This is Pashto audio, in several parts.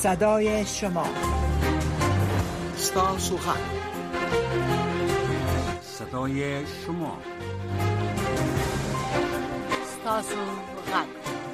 صدای شما، ستاسو غږ، صدای شما، ستاسو غږ.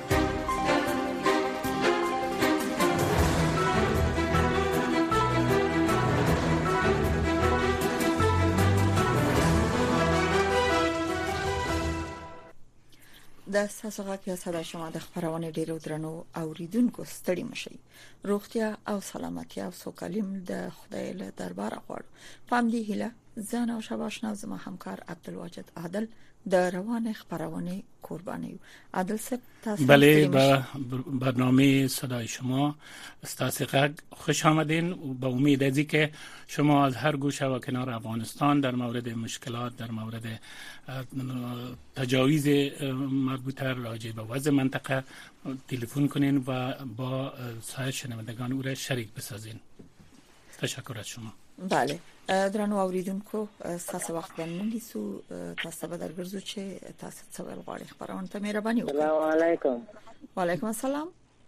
د ستاسو غږ یا صدای شما د خبرونه ډیرو درنو اوریدونکو ستړي مشي. روغتیا او سلامتیا او سوکالیم د خدای له دربار غواړو. پام دی هله زان او شباشنا زما همکار عبدالواجد عادل د روان خبرونه قربانی عادل صاحب تاسو بله به برنامه صدای شما ستاسو غږ خوش آمدین. با امید از که شما از هر گوشه و کنار افغانستان در مورد مشکلات، در مورد تجاوز مربوطه راجع به وضع منطقه تلفن کنین و با سایر شنوندگان او را شریک بسازین. تشکر از شما. بله درنو اوریدونکو تاسو وخت باندې سو تاسو به درګرځو چې تاسو څه ول غواړئ خبرونه ته مهرباني وکړئ. السلام علیکم. وعلیکم السلام.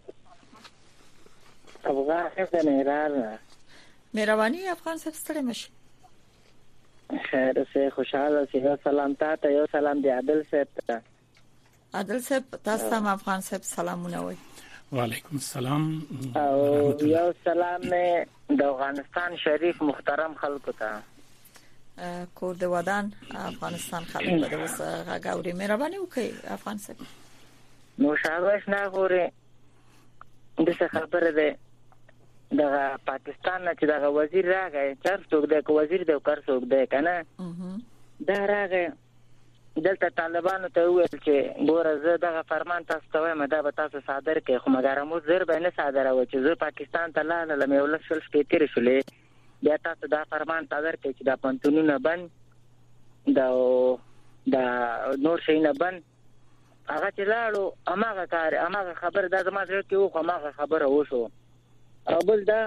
افغان څنګه نه مهرباني افغان صاحب ستړي مشه. خیر سه خوشاله سه سلام ته یو سلام دی عادل صاحب ته. عادل صاحب تاسو ته افغان صاحب سلامونه وایي. وعلیکم السلام. او یو سلام د افغانستان شریف محترم خلکو ته. کور د ودان افغانستان خلکو ته اوس غاوري مهرباني وکړئ افغان صاحب. نو شاباش نه غوري د څه خبره ده د پاکستان نه چې د وزیر راغی چر څوک د وزیر د کار څوک دی کنه دا راغی دلته طالبانو ته ویل چې ګوره زه دغه فرمان تاسو ته وایم دا به تاسو صادر کړئ خو مګر مو زر به نه صادر او چې زه پاکستان ته لاړم یو لښل سپیتر شولې بیا تاسو دا فرمان صادر کړئ چې دا پنتونونه بند دا نور شي نه بند هغه چې لاړو اماغه کار اماغه خبر دا زما سره کې و اماغه خبره وشو او بل دا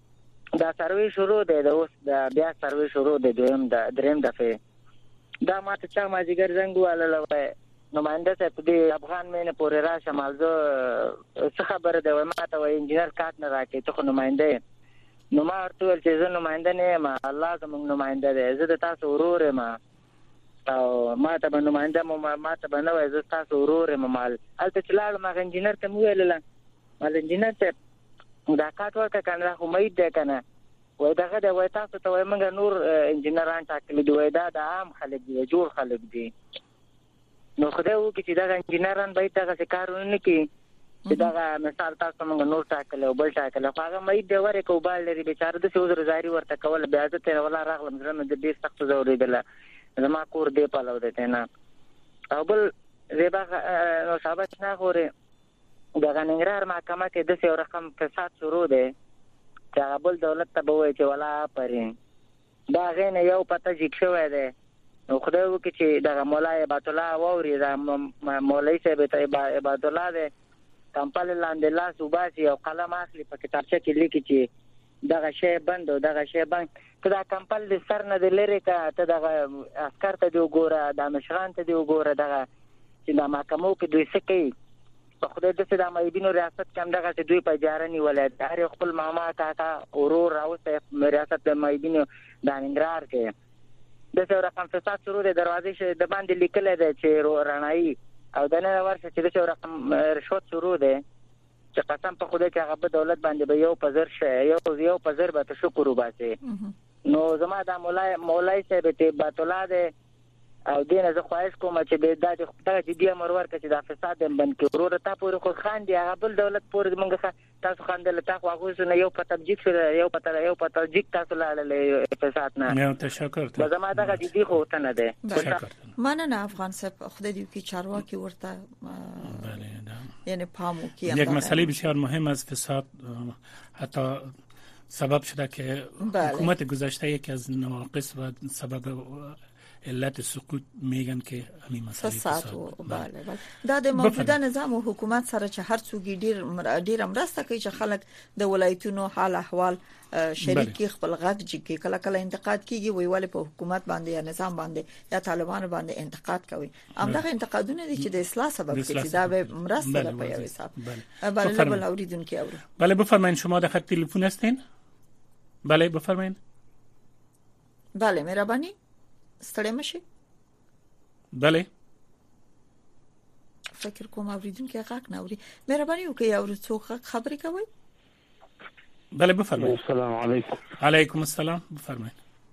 سروي شروع دی دا اوس دا بیا سروي شروع دی دریم دفعه دا ماته چا ماجیګر زنګ واله نماینده ته په افغان مینه پورې راشه مالزه څه خبره ده ماته وای انجنیر کارت نه راکې ته نماینده نو ما ورته چې زه نماینده نه ما الله زموږ نماینده ده زه د تاسو ورور ما او ماته به نماینده ماته به نه وای زه تاسو ورور ما مال البته چلاړ ما انجنیر ته ویل مال انجنیر ته دا کارت ورکړه کنه خو مې ده کنه وای دغه د وای تاسو ته وای موږ نور انجنیران ټاکلي دی وای دا د عام خلک دی جوړ خلک دی نو خدای وکړي چې دا انجنیران به تاسو کارونه کوي چې دا مثال تاسو موږ نور ټاکل او بل ټاکل هغه مې د وره کوبال لري بیچاره د څو زاري ورته کول بیا ځته ولا راغلم زنه د دې سخت زوریدله زما کور دی پالو دته نه او بل زیبا نو ثابت نه غوړي دا غننګرار محکمه کې د څو رقم فساد شروع دی چې بل دولت ته وایي چې ولا پرې دا غینه یو پته جګ شوی دی نو خدای وکړي چې دا مولا عبادت الله ووري دا مولوی صاحب ته عبادت الله دی کمپل لاندې لاس وباسي او قلم اخلي په کتابچه کې لیکي چې دا شی بند او دا شی بند کدا کمپل د سر نه د لری کا ته دا عسكر ته دی وګوره دا مشران ته دی وګوره دا چې دا محکمو کې دوی څه کوي په خدای د څه د مېبینو ریاست کم دغه چې دوی په جارنی ولایت هر خپل ماما کاکا اورور راوته ریاست د مېبینو د انګرار کې د څو رقم فساد شروع د دروازې شه د باندې لیکل دی چې رڼایي او د نه ورشه چې د څو رقم رشوت شروع دی چې قسم په خدای چې هغه په دولت باندې به یو پزر شه یو پزر به شکر وباسي نو زما د مولای صاحب ته باطلا ده او دینه زه خواهش کوم چې د دغه دې امر ورکړي چې د فساد بند کې ورور ته پورې خو خان دی هغه بل دولت پورې موږ تاسو خاندل تاسو هغه نه یو پته جګ شو یو پته جګ تاسو لاله فساد نه تشکر ته زما دغه دې خو ته نه ده مننه افغان صاحب خدای دې کی چارواکي ورته یعنی پامو کی یک مسئله بسیار مهم از فساد حتی سبب شده که حکومت گذشته یکی از نواقص و سبب علت سقوط میگن که همین مسئله فساد. بله دا د موجوده نظام او حکومت سره چې هر څوک ډیر مرسته کوي چې خلک د ولایتونو حال احوال شریک خپل غږ جګي کله انتقاد کیږي ویواله په حکومت باندې یا نظام باندې یا طالبان باندې انتقاد کوي همدغه انتقادونه دي چې د اصلاح سبب کیږي دا به مرسته ده په یو حساب. بله اوریدونکو اوري. بله بفرمایید شما در خط تلفن هستین؟ بله بفرمایید. بله مهرباني ستړی مشي. بله فکر کوم اوریدونکو غږ نه اوري. مهرباني وکړئ او څوک خبرې کوي. بله بفرمایید. السلام علیکم. علیکم السلام بفرمایید.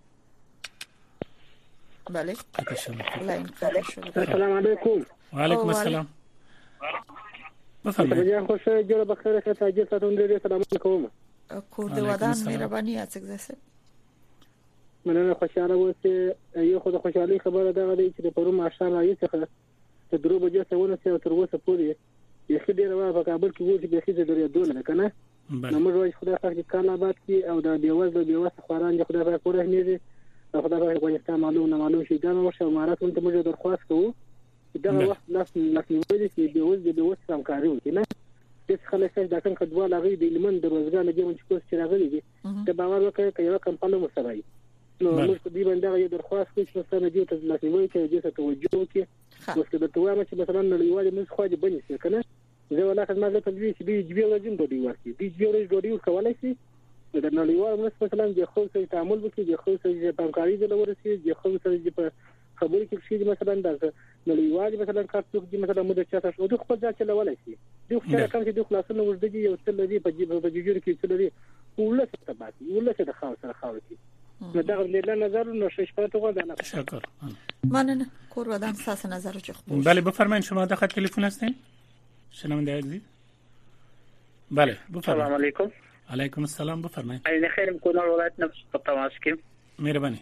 بله لاین قطع. السلام علیکم. و علیکم السلام. بفرمایید. بیا خوشی جوړ بخیر شه تاجر ساتون دې سلام علیکم. کور دې ودان مهرباني اڅګزه. مننه خوشاله اوسه. یو خو د خوشحالي خبره ده چې د پرون ماشال راځي څخه ته درو بجې سونه سي او تر اوسه پورې یخ ډیر وا په کابل کې وځي به خېزه درې دونه کنه. نو موږ وایو خدای پاک دې کال آباد کړي او د بیوزله خواران دې خدای پاک ورهنيږي. خدای پاک افغانستان معلوم شي دا نو ورشه امارات ته موږ درخواست کوو دا وخت لاس نیولې چې بیوزله همکاري وکړي نه. د خلک چې دا څنګه دوه لاغي د لمن د روزګار لګي چې کوڅ چې راغلي دي د باور وکړي چې یو کمپاین مسوي. نو موږ په دې باندې یو درخواست کوو چې څنګه دې ته لاس نیولې چې دې ته توجه وکړي. اوس د توامه چې مثلا نړیوال موږ خو دې بنې شي کنه. زه ولا خدمت له تدوی چې بي جبي لازم دوی ورکړي. بي جبي دوی کولای شي د نړیوال مثلا د خو سره تعامل وکړي د خو سره په همکاري د لورسي د خو سره په خبرې کې شي مثلا د نړیوال مثلا کارتوک دي مثلا مده چاته شو د خپل ځای چلولای شي. د خپل کار کې د خلاصونه وځي یو څه لري په جوړ کې څه لري ولته تبعتي ولته د خاص سره خاورتي. نو دا غوډه نظر نو شپته غوډه. تشکر. مننه کور ودان اساس نظر چخ. بله بفرمایید شما در خط تلفن هستین؟ شنونده عزیز. بله بفرمایید. سلام علیکم. علیکم السلام بفرمایید. عین خیر کونړ ولایت نه په تماس کې. مهرباني.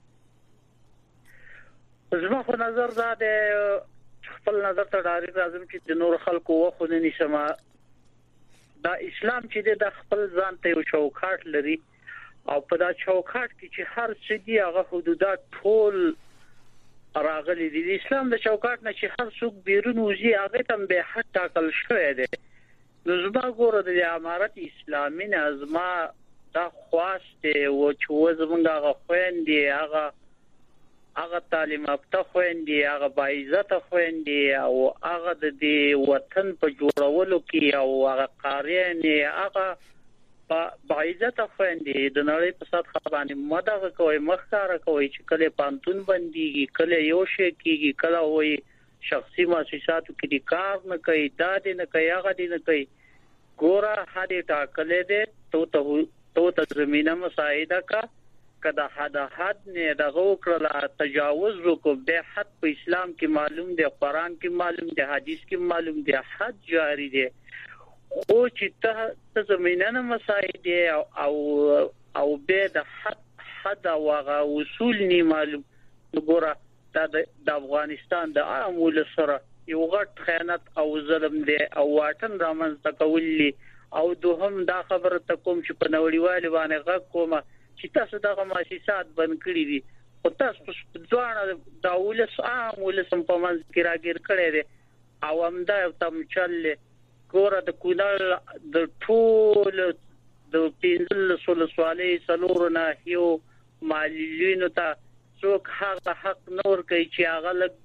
زما خو نظر دا د خپل نظر ته ډایرک لازم چې د نور خلکو وخت نه نشم. دا اسلام چې د خپل ځان ته یو چوکاټ لري او په دا چوکاټ کې چې هر څه دی هغه حدودات ټول راغلي دي. د اسلام د چوکاټ نه چې هر څوک بیرون وځي هغه تم به حد ټاکل شوی دی. نو زما ګوره د امارت اسلامي نظام دا خواسته و چې زمونږ هغه خويندې هغه تعلیم یافته خويندې هغه باعزت خويندې او هغه د وطن په جوړولو کې او هغه قاریانې هغه باعزت خويندې د نړۍ په سات خبرانه مدغه کوي مخکاره کوي چې کله پانتون بنديږي کله یو شي کېږي کله وایي شخصي مؤسساتو کې کار نه کوي دا دې نه کوي هغه دې نه کوي. ګوره هدي ټاکلې دې ته زمينه مساعده کا کدا حد نه دغه کړل تجاوز وکړ د حد په اسلام کې معلوم دی قرآن کې معلوم دی حدیث کې معلوم دی حد جاری دی. او چې ته زمينه مساعده او به د حد واغه اصول نه معلوم. ګوره د افغانستان د عامل سره یو غټ خیانت او ظلم دی او واټن رامنځته کول او دوهم دا خبره ته کوم چې په نوړیوالي باندې غږ کومه چې تاسو دغه مؤسسات بند کړی دي او تاسو ځوان د ولس عام ولسم په منځ کې راګیر کړی دي او همدا تم چل ګوره د کونړ د ټول د پینځل سولسوالي سلورنا یو مالینو ته څوک حق نور کوي چې هغه لګ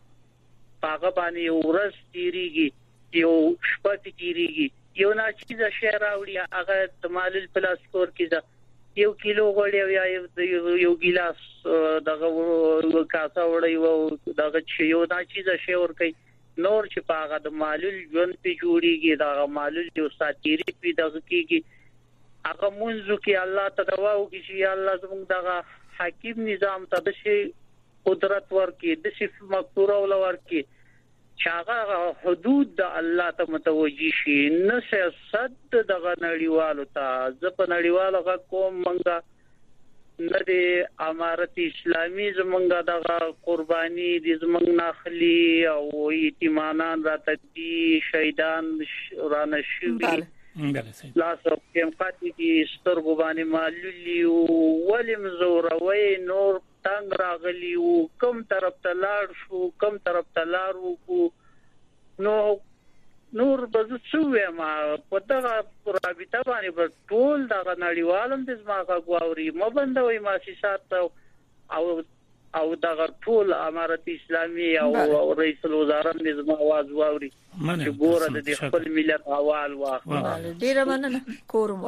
هغه باندې یو ورځ تیریږي یو شپه تیریږي یو ناچیزه شی راوړي هغه د مالل پلاسکور کې یو کیلو غوړی یا یو ګلاس دغه کاسه وړي او دغه یو ناچیزه شی ورکي نور چې پاغه د مالل ژوند په جوړیږي دا مالل یو ساتيري په دغه کېږي هغه منځو کې الله ته دعا وکړي چې الله زموږ دغه حکیم نظام ته د شي قدرت ورکړي د شي مقتوره ولورکړي چې هغه حدود د الله ته متوجي شي نه سیاست دغه نړیوالو ته ځپ نړیوالو کوم منګه نه د امارت اسلامي زمونږه دغه قرباني د زمونږ ناخلي او یتیمانان راته دي شهیدان رانه شوي لاسو کې امقاتی دي سترګو باندې مالولي ولیم زوروي نور تنگ راغلی او کم طرف ته لاړ شو کم طرف ته لار وکړو نو نور به څه وایم په دغه رابطه باندې په ټول دغه نړیوالم د زما غواړي مبندوي مؤسسات او دغه ټول امارت اسلامي او رئیس الوزراء د زما आवाज واوري چې ګوره د خپل ملت احوال واخلي ډیره مننه کوم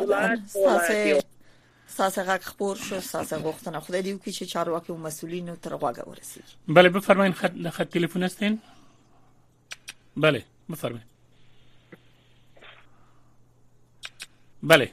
ساسه غږ خبر شو ساسه غوښتنه خدای دې وکړي چې چارواکي او مسؤلین تر غوږه ورسیږي. بله بفرمایید خط تلفن هستین؟ بله بفرمایید. بله.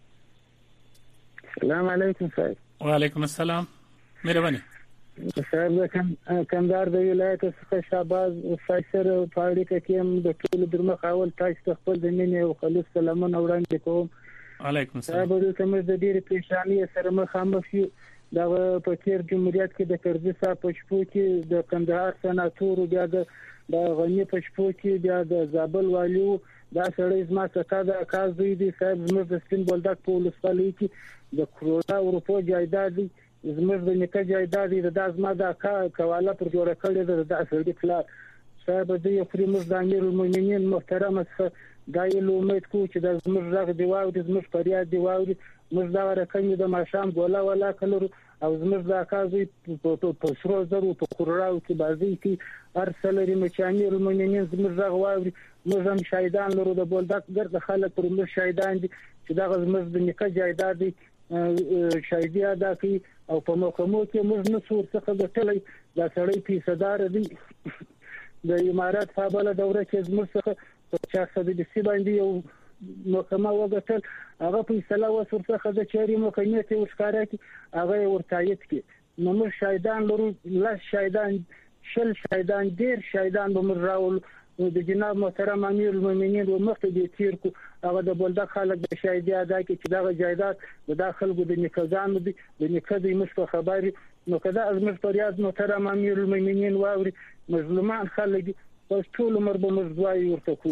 السلام علیکم صاحب. و علیکم السلام. مهرباني. صاحب کندهار د ولایت څخه شاباز فایسر په اړه کې د ټول درمخ اول تاسو خپل د مینې او خلوص سلامونه وړاندې کوم. علیکم السلام. صاحب د کومه د ډېر پېښانی سره مخامخ یو د پکیر جمهوریت کې د کرزي صاحب په شپو کې د کندهار سناتور بیا د غنی په شپو کې بیا د زابل والیو دا سړی زما څخه د کاز دی صاحب زموږ د سپین بولدک په ولسوالۍ کې د کروڑا اروپا جایداد زموږ د نیکه جایداد د ازما د کواله پر جوړه کړې د سړي پلان صاحب د یو پریموس د امیر المؤمنین محترم دا یو امید کو چې د زموږ راغ دی واو د زموږ فریاد دی واو موږ دا ورکه د ماشام ګولا ولا کلر او زموږ د کازي په سرو زرو په کروڑاو کې بازي کې ارسلري مچانی المؤمنین زموږ راغ واو موږ هم شهیدان لرو د بولدک ګرد خلک پر موږ شهیدان دي چې دا زموږ د نیکه جایداد شهیدي ادا کوي او په موقمو کې موږ نه سور څخه د ټلې د سړی پیسدار دي د امارات فابله دوره کې زموږ څخه په 400 د سی باندې یو محکمه وګټل هغه په اصطلاح ورڅخه د چاري محکمې ته وښکارا کی هغه ورتایید کی نو موږ شهیدان لرو لاس شهیدان شل شهیدان ډیر شهیدان به موږ راول د جناب محترم امیر المؤمنین و مخته دي تیر کو هغه د بلدک خلک د شهیدي ادا کی چې دغه جایداد د داخل د نکزان دي د نکدي مشفه خبري نو کدا از مش پریاد محترم امیر المؤمنین واوري مظلومان خلک ټول عمر به مزوای ورته کو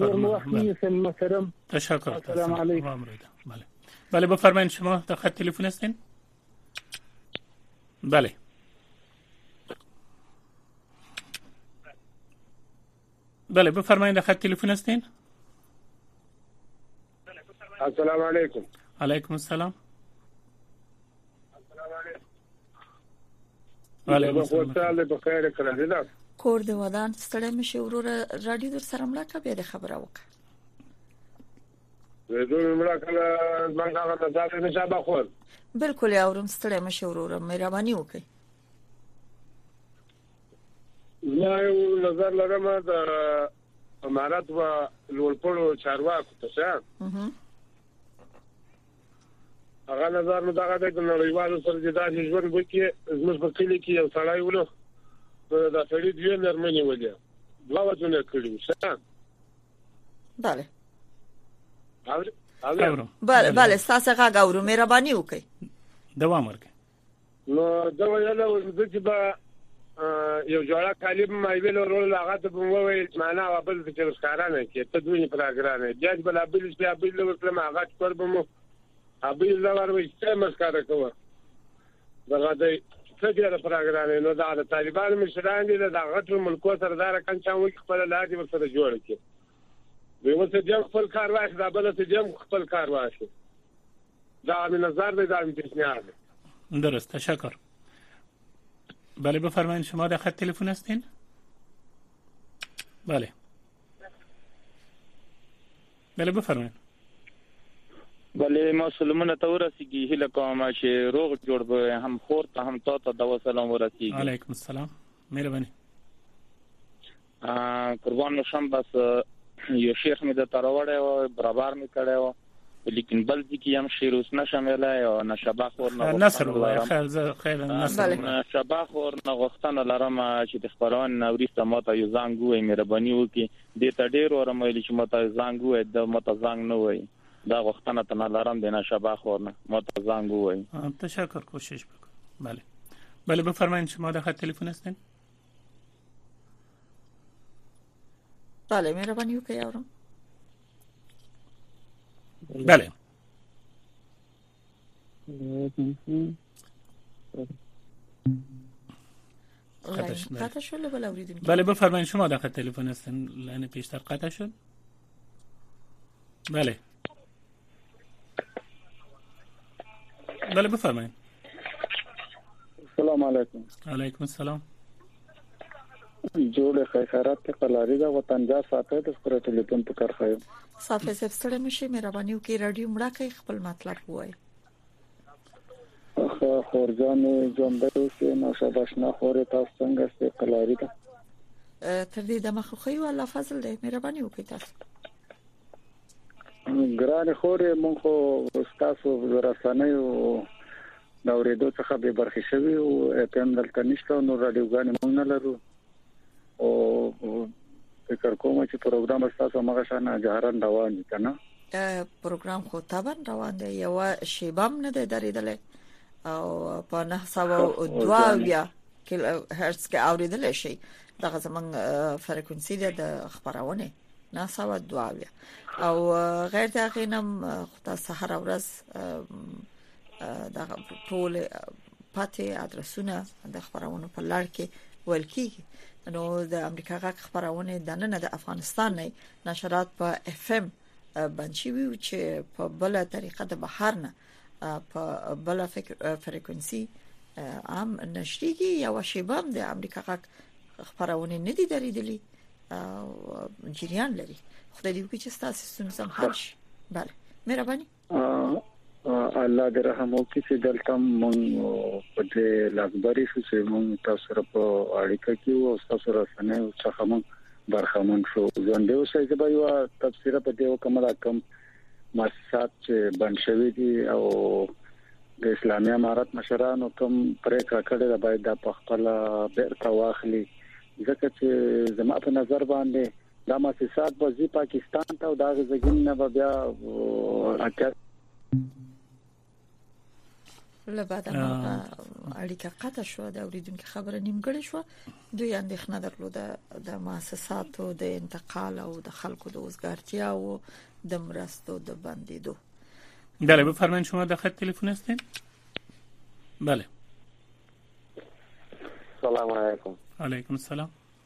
تشکر. السلام علیکم. بله بفرمایید شما در خط تلفن هستین؟ بله. بله بفرمایید در خط تلفن هستین؟ السلام علیکم. علیکم السلام. وعلیکم السلام. بخیر کړه کور د ودان ستړی مشه وروره رادیو در سره ملاقه به د خبره وکړه زه ملاقه من هغه نظر نشه بخور بالکل اورم ستړی مشه وروره مهرباني وکړئ زه یو نظر لرم د امارات و لوړپړو چارواکو ته هغه نظر نو دغه د نړیوالو سره د داسې ژوند وکړي زموږ په کلی کې یو سړی ولو دا سړی دی نرمنی ولیا دوه وځونه کړی څه bale اورم bale ساسه غا غورو مهرباني وکي دوام ورکې نو دا ویل چې با یو جوړه کالم ما ویل ورول هغه ته وویل معنا وبل چې ښکارانه کې تدوین پروګرام دی چې بل بل چې بل ورکلم هغه کوم ابي لور وي چې مسکاره کوه دغه دی څنګه پروګرام نو دا طالبان مشران دي دا غټ ملکو سردار کنچا وي خپل لاندې ورسره جوړ کړي دوی ورته جام خپل کار واخ دا بل ته جام خپل کار واخ دا من نظر دی دا امتحان درست تشکر بله بفرمایید شما در خط تلفن هستین بله بفرمایید بله ما سلامونه ته ورسیږي هله کومه چې روغ جوړ به هم خور ته هم تاسو د سلام ورسیږي علیکم السلام مهرباني قربان شم بس یو شیخ مې د تراوړې او برابر مې کړو لیکن بل دي کې هم شیروس نشمله او نشبه خور نه نصر خیر نصر نشبه خور نه غوښتنه لرم چې د خبران نورسته ماته یو زنګ وې مهرباني وکي د ته ډیر ورمایلی چې ماته زنګ وې د ماته زنګ نه وې دا غوښتنه ته لرم د نشبه خور نه ماته زنګ وې تشکر کوشش بکن بله بفرمایید شما در خط تلفن هستین بله مهرباني وکي یارم قطع شد بله اوریدونکو. بله بفرمایید شما در خط تلفن هستین. لحن پیشتر قطع شد. بله بله بفرمایید. السلام علیکم. علیکم السلام. جوړ خیرات ته قلاری دا وطن جا ساتي د خپل ټلیفون په کار خایم صافه سپستړه مشي مهرباني وکړئ رادیو مړه کوي خپل مطلب وایي. خورجان جوندو سه ناشاداشنا خوري تاسو څنګه سه قلاری دا تر دې د مخخوي ولا فضل دی مهرباني وکړئ تاسو. ګران خوري مونږ خو تاسو رسنۍ او دا ورېدو څخه به برخه شوی او اتم دلته نشته نو رادیوګان مونږ نه لرو او فکر کوم چې پروګرام تاسو هغه شانه جهرن روان دي کنه. پروګرام خو تابن روان دی یو شیبام نه دی درېدل او په 902 کیلو هرتز کې اوریدل شي دغه زمنګ فریکونسي د خبرونه 902 او غیر دغه نم خدای سحر ورځ دغه ټول پاتې ادرسونه د خبرونه په لړ کې ولکې نو د امریکا غږ خبرونه د نن د افغانستان نه نشرات په اف ام باندې وی چې په بل طریقه د بهر نه په بل فریکونسي عام نشریږي یا شیبام د امریکا غږ خبرونه نه دي درېدلې او جریان لري. خدای دې وکړي چې تاسو سم حل شي. بله مهرباني. الله دې رحم وکړي چې دلته مونږ په دې لاګبري شو چې مونږ تاسو سره په اړیکه کې او تاسو سره څنګه څخه مونږ برخمن شو. ځان دې اوسې چې به یو تفسیر په دې وکمل کم مؤسسات چې بنشوي دي او د اسلامي امارات مشرانو کوم پرېکړه کړې ده باید د خپل بیرته واخلي ځکه چې زما په نظر باندې دا مؤسسات به پاکستان ته او دا غزګین نه بیا اکر لبعد اړیکه قطع شو د اوریدونکو خبره نیمګړې شو. دوی اندېښنه درلوده د مؤسساتو د انتقال او د خلکو د وزګارتیا او د مرستو د بندیدو. بله بفرمایید شما در خط تلفن هستین. بله سلام علیکم. علیکم السلام.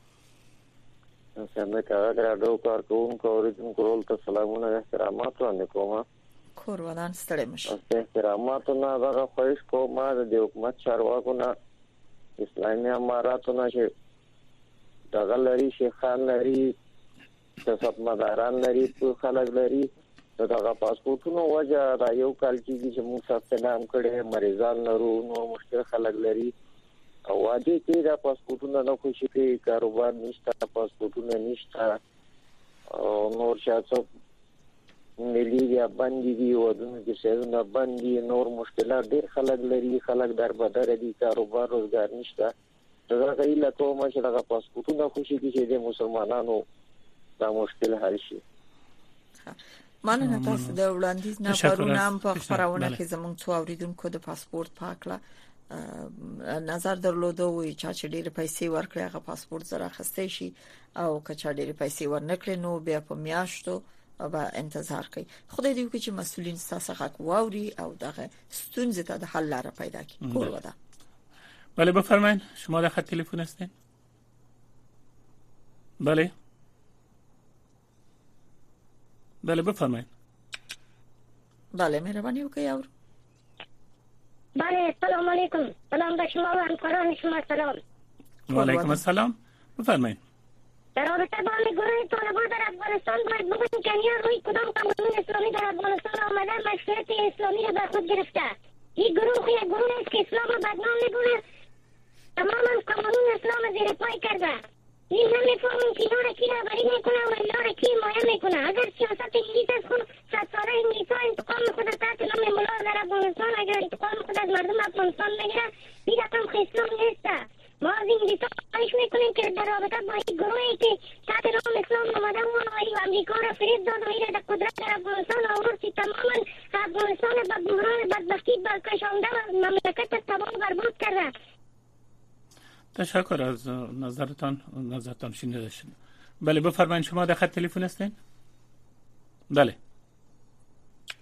څنګه کار راډیو کارکونکو اوریدونکو ته سلامونه احترامات وړاندې کوم. کور ودان ستړي مشه. احترامات نه دغه خوښ کوم د حکومت چارواکو نه اسلامي اماراتو نه چې دغه لري شیخان لري سیاستمداران لري په خلک لري دغه پاسپورتونو وجه دا یو کال کېږي چې موږ ثبت نام کړي مریضان لرو نو مشکل خلک لري او واجب کې دا پاسپورتونه نه خوشي کوي کاروبار نشته پاسپورتونه نشته او نور شاته ملي یا باندې دی ودونه کې څنګه باندې نور مشکلات ډېر خلک لري خلک در بدر دي کاروبار روزګار نشته دا غوښتل کوم چې دا پاسپورتونه خوشي کې د مسلمانانو دا مشکل حل شي. مننه تاسو د وړاندیز نه پرونم په خبرونه کې زموږ څو اوریدونکو د پاسپورت پاکله نظر درلوده وي چې ډېر پیسې ورکړي هغه پاسپورت زره خسته شي او که چا ډېر پیسې ورنکړي نو بیا په میاشتو به انتظار کوي. خدای دې وکړي چې مسؤلین تاسو حق واوري او دغه ستونزې ته د حل لاره پیدا کړي. کول ودا. بله بفرمایید شما در خط تلفن هستین. بله بله بفرمایید. بله مهرباني وکړئ اور. بله سلام علیکم. سلام به شما و همکاران شما سلام. و علیکم السلام. بفرمایید. در رابطه با گروه طالبان در افغانستان باید بگوییم که یا روی کدام قانون اسلامی در افغانستان آمده مشروعیت اسلامی را بر خود گرفته. این گروه یک گروه است که اسلام را بدنام می‌کند. تماما قانون اسلام زیر پای کرده. این نمی‌فهمیم که اینا را کی رهبری میکنه و اینا را کی حمایت میکنه. اگر سیاست انگلیس است خود 100 ساله انگلیس‌ها انتقام خود تحت نام ملا در افغانستان اگر انتقام خود از مردم افغانستان میگیره این رقم اسلام نیست. ما از انگلیس‌ها خواهش میکنیم که در رابطه با این گروهی که تحت نام اسلام آمده و امریکا را فریب داد و این قدرت در افغانستان آورد که تماما افغانستان به بحران بدبختی برکشانده و مملکت تباه و برباد کرده. تشکر از نظرتان شنیده شد. بله بفرمایید شما در خط تلفن هستین. بله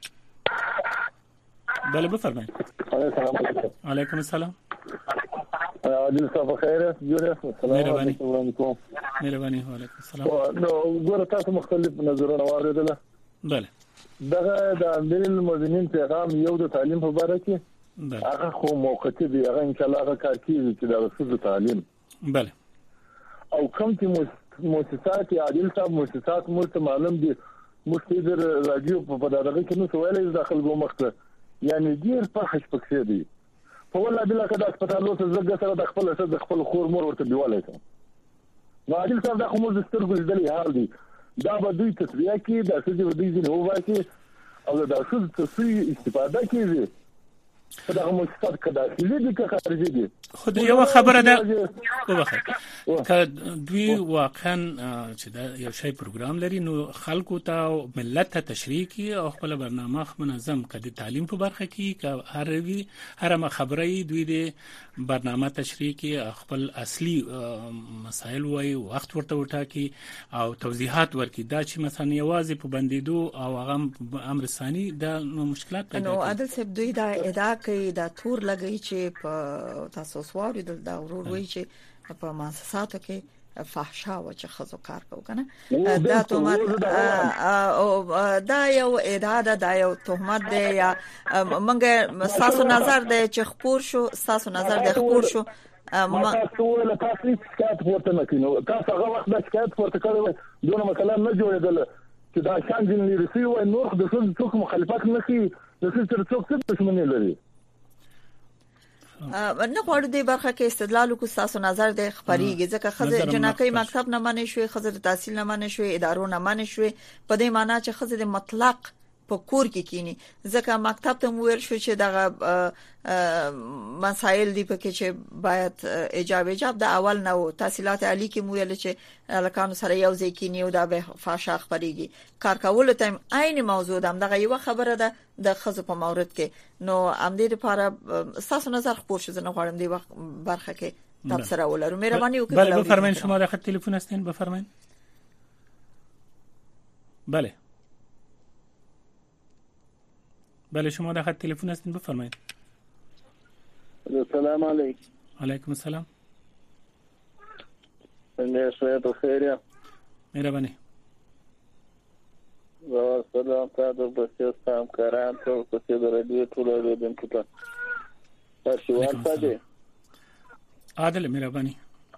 بله بفرمایید. علیکم السلام. عادل صاحب خیر جوړه السلام علیکم. مهرباني وعلیکم السلام. نو ګوره تاسو مختلف نظرونه واردله. بله. دغه د امیر المؤمنین پیغام یو د تعلیم په اړه کې هغه خو موقتی دی، هغه ان شاء الله هغه کار کوي چې د رسول تعلیم. بله. او کوم چې مؤسسات عادل صاحب مؤسسات مرته معلوم دي مستدر رادیو په دغه کې نو سوالې داخل کوم مخته یعنی ډیر په حش پکې دي په ولا بلا کده هسپتالو ته زګ سره د خپل خور مور ورته دیواله کوي. نو عادل صاحب دا کوم د سترګو دلی حال دي دا به دوی تسویه کې د څه دی ودی نه وایي او دا څه څه استفاده کوي دا کوم څه کده دي که خارجي دي. خود یو خبره ده که دوی واقعا چې دا یو شی پروګرام لري نو خلکو ته ملت ته تشریح کی او خپل برنامه منظم کړي تعلیم په برخه کې که هر خبره دوی د برنامه تشریح کی خپل اصلي مسائل وای وخت ورته وټاکي او توضیحات ورکړي دا چې مثلا یوازې په بندیدو او هغه امر ثاني دا مشکلات پیدا کوي. نو عادل صاحب دوی دا ادعا کوي دا تور لګي چې په تاسو سواري دا ورور وایي چې په مؤسساتو کې فحشا او چې خزو کار کوي کنه دا تهمت دا یو ادعا ده دا یو تهمت دی یا منګه تاسو نظر دی چې خپور شو تاسو نظر دی خپور شو ما تاسو له تاسو شکایت ورته نه کینو تاسو هغه وخت د شکایت ورته کړو دونه مثلا نه جوړېدل چې دا شان دي لري او نور د څوک مخالفت نه کوي د څوک څه دښمني لري نه غواړو دې برخه کې استدلال وکړو تاسو نظر د خبريږي ځکه خزه جناکي مکتب نه منې شوې خزه د تحصیل نه منې شوې ادارو نه منې شوې په دې معنی چې خزه د مطلق په کور کې کینی ځکه مکتب ته مویل شو چې دغه مسائل دی په کې چې باید ایجاب د اول نو تحصیلات عالی کې مویل چې لکانو سره یو ځای کینی او دا به فاشا خبريږي کار کول ته عین موضوع ده دغه یو خبره ده د خزه په مورد کې نو ام دې لپاره تاسو نظر خپور شو نه غواړم دی وخت برخه کې تبصره ولرو مهرباني وکړئ. بله بفرمایئ شما د خط تلیفون هستین بفرمایئ. بله شما در خط تلفن هستین بفرمایید. السلام علیکم. علیکم السلام. من شویت خیریه. مهربانی. و سلام تاسو بسیار کاران ټول په دې رادیو ټول اوریدونکو ته. تاسو ورته عادل مهربانی.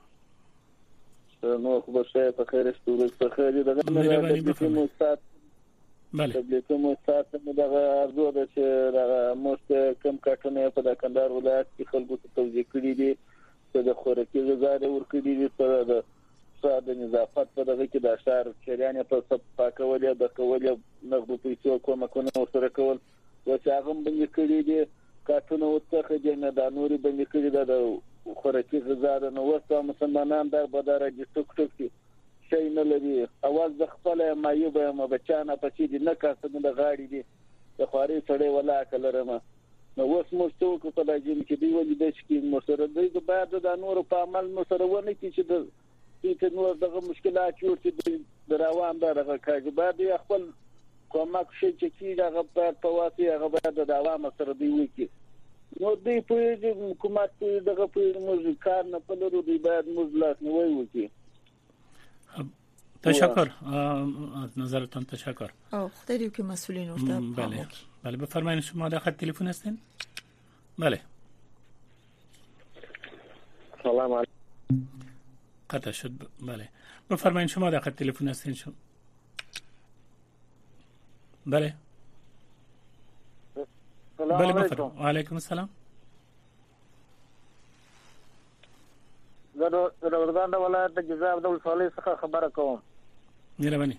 نو خو به شي په خیر ستوري په خیر دغه مهربانی بفرمایید. بله تبلیغ مستعد دغه ارزو ده چې دغه مست کم کټونه په د کندهار ولایت کې خلکو ته توزیع کړي دي چې د خوراکي غذا د ورکړي دي تر د صاد نظافت په دغه کې د اشار چریانه په صف پاکول د کول نغدو پیسو کومکونه سره کول او چې هغه باندې کړي دي کټونه وڅخه د نه د نوري باندې کړي د خوراکي غذا د نو وسه مسلمانان د بدر د ټوک شي نه لري اواز د خپل مایوبه مبچانه پچې دي نه کاسنه د غاړي دي د خواري سړې ولا کلرمه نو اوس مو څوک په داجین کې دی ولې د شکې مسره د بعد د نور په عمل مسره ونه کی چې د دې نور دغه مشکلات چې د روان دغه کاږي بعد خپل کومک شي چې کیږي په واسي هغه بعد د عوام سره دی وکی نو دې په حکومت دغه په مزکار نه په لرو دی بعد مزلات نه وای وکی. تشکر از نظرتان تشکر. خدای دې کې مسئولین ورته. بله بفرمایید شما در خط تلفن هستین؟ بله. سلام علیکم. قطع شد بله. بفرمایید شما در خط تلفن هستین شما. بله. بله بفرمایید. و علیکم السلام. زه د ورغان ولایت د جزاب د ولسوالۍ څخه خبره کوم. مهرباني.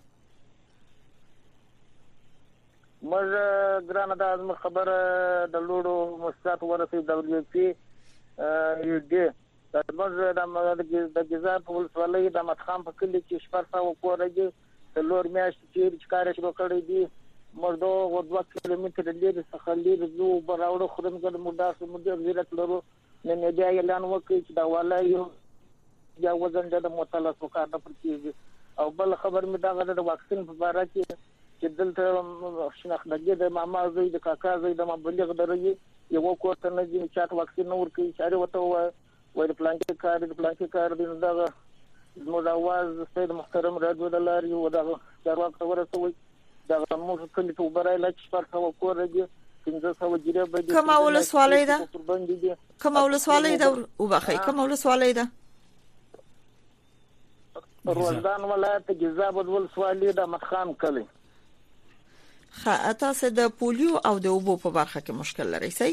موږ ګرانه د ازم خبره د لوړو مؤسسات ورسې دبليو پی یو ډي د موږ د جزاب ولسوالۍ د متخام په کلی کې شپږ سو کورګي د لور میاشت چې کار شروع کړی دی موږ دوه 2 کیلومتر لري څخه لري زو براوړو خدمت د مدار مدیر وزارت لرو نن بیا اعلان وکړي چې دا ولایو یا وزن د مطالعه وکړه د پرتیږي او بل خبر مې دا غره د واکسین په اړه چې دلته شناخته د ماما زوی د کاکا زوی د مبلغ درې یو کوته نه دي چې واکسین نور کوي چې وته وای د پلان کې کار دی دغه نو د आवाज سید محترم رادیو د لاري او دغه چارواکو ورسوي دغه موږ کلی ته وبرای لا چې پر څو کور دی 1500 جریه به کوم ولسوالۍ ده کوم ولسوالۍ ده وبخې کوم ولسوالۍ ده روزدان ولایت جزاب ولسوالۍ د مخان کلی تاسو د پولیو او د اوبو په برخه کې مشکل لرئ سي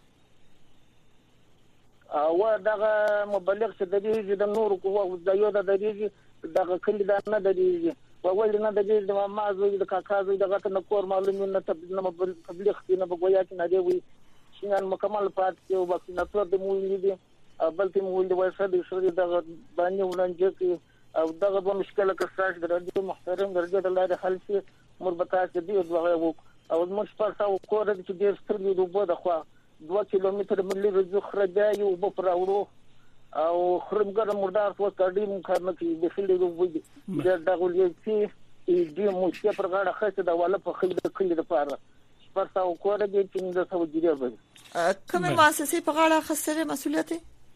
او دغه مبلغ چې د دې د نور کو د یو د دې دغه کلی دا نه د دې وویل نه د دې د ما زوی د کاکا زوی دغه ته کور معلوم نه تبلیغ نه بګویا چې نه دی وي شینان مکمل پات کې او واکسیناتور د مولې دي بل ته مولې وایسه د شوري دغه باندې ولنځ کې او دغه په مشکله کې ساج د رادیو محترم درجه د لارې حل شي مربطات دي دغه او موږ په تاسو کور چې ډیر سترګې دوه د خوا 2 کیلومتر ملي رزق خرجای او په پراورو او خرمګر مردار څو کډی مخه کې د خلې دوه د دغه لې چې دې موږ پر غاړه خسته د والا په خلې کلی لپاره پر تاسو کور دې چې د څو جریه به کومه مؤسسه په غاړه خسته مسؤلیت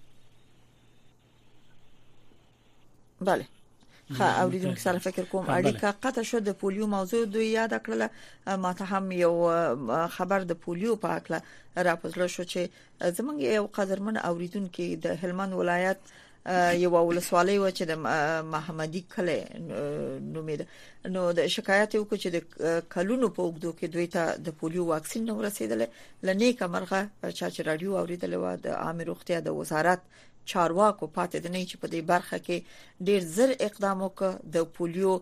بله اوریدونکو سره فکر کوم اړیکه قطع شو د پولیو موضوع دوی یاد کړل ماته هم یو خبر د پولیو په اړه راپورل شو چې زمونږ یو قدرمن اوریدونکو د هلمند ولایت یو ولسوالۍ و چې د محمدي کله نومید نو د شکایت وکړو چې د کلونو په وګړو کې دوی ته د پولیو واکسین نه رسیدل لنیکه مرغه چې رادیو اوریدل و د عامه روغتیا د وزارت چارواکو پاتې د نه چې په دې برخه کې ډیر زر اقدام وکړ د پولیو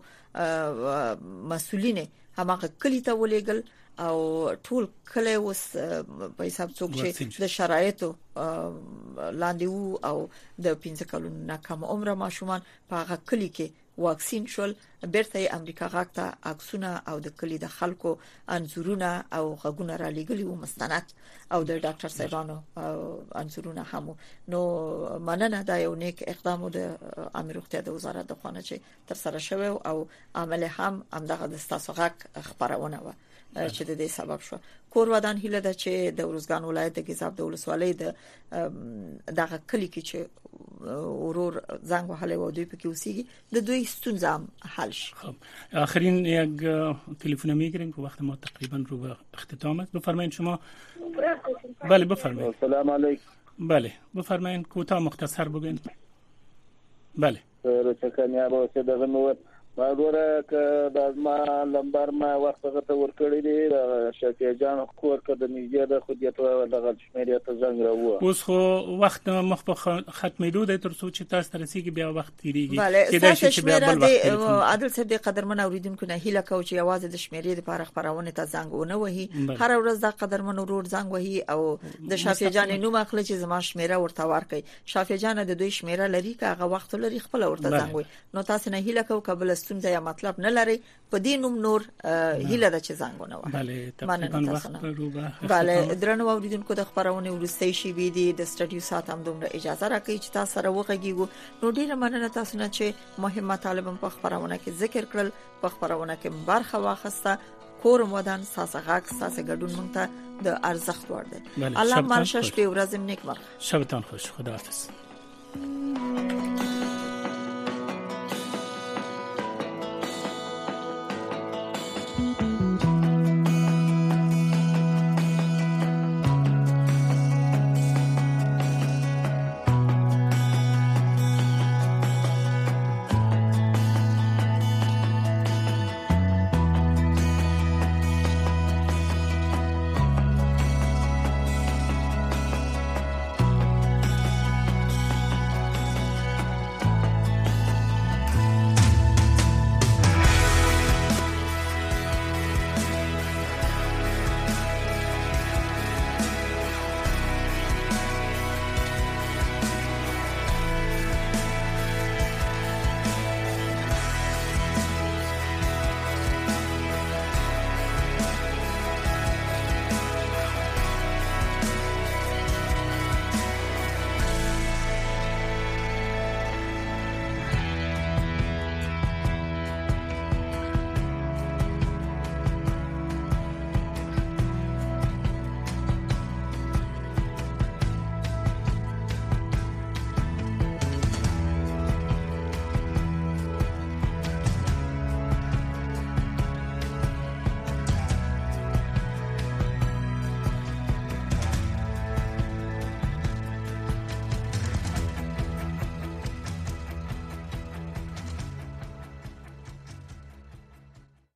مسولین هغه کلی ته ولېګل او ټول کله اوس په حساب څوک چې د شرایطو لاندې وو او د 15 کلونو نه کم عمر ماشومان په هغه کلی کې واکسین شول بیرته امریکا غاکته عکسونه او د کلی د خلکو انزورونه او غږونه را لېګلي وو مستند او د ډاکټر صاحبانو انزورونه هم نو مننه دا یو نیک اقدام د عامه روغتیا د وزارت د خانه چې تر سره شوی او عمل هم همدغه د تاسو غاک خبرونه و چې د دې سبب شو کور ودان هله د چې د ورزګان ولایت د گزاب د ولسوالۍ دغه کلی کې چې اورور زنګ وهله و دوی پکې اوسېږي د دوی ستونزه حل شي خب آخرین یک تلفن میگیریم که وقت ما تقریبا رو به اختتام است بفرمایید شما بله بفرمایید السلام علیکم بله بفرمایید کوتاه مختصر بگین بله رچکانیا به څه دغه نو ما ګوره ک د ما لمبر ما وخت غته ور کړی دی د شفیع جان کور ک د میډیا د خودیت دغه شمیرې ته زنګ راوو اوس خو وخت مخ په ختمېدو د تر څو چې تاسو ترسيږي بیا وخت تیریږي کله چې بیا بل وخت عادل صاحب د قدرمن اوریدونکو نه هیله کو چې आवाज د شمیرې لپاره خبرونه ته زنګ ونه وهي هر ورځ د قدرمن ورور زنګ وهي او د شفیع جان نوم اخلي چې زما شمیره ورته ورکړي شفیع جان د دوی شمیره لري که هغه وخت لري خپل ورته زنګ وي نو تاسو نه هیله کو قبل ستونزه یا مطلب نه لري په دې نوم نور هیله د چې زنګونه و بله تقریبا وخت روبه بله درنو اوریدونکو د خبرونه ورستۍ شي وی دي د سټډیو سات هم دومره اجازه راکړي چې تاسو سره وغږیږو نو ډیره مننه تاسو نه چې مهمه طالبان په خبرونه کې ذکر کړل په خبرونه کې برخه واخسته کور مودان ساسه غاک ساسه ګډون مونږ ته د ارزښت ور دي الله مال شش په ورځ نیک مرخ شبتان خوش خداحافظ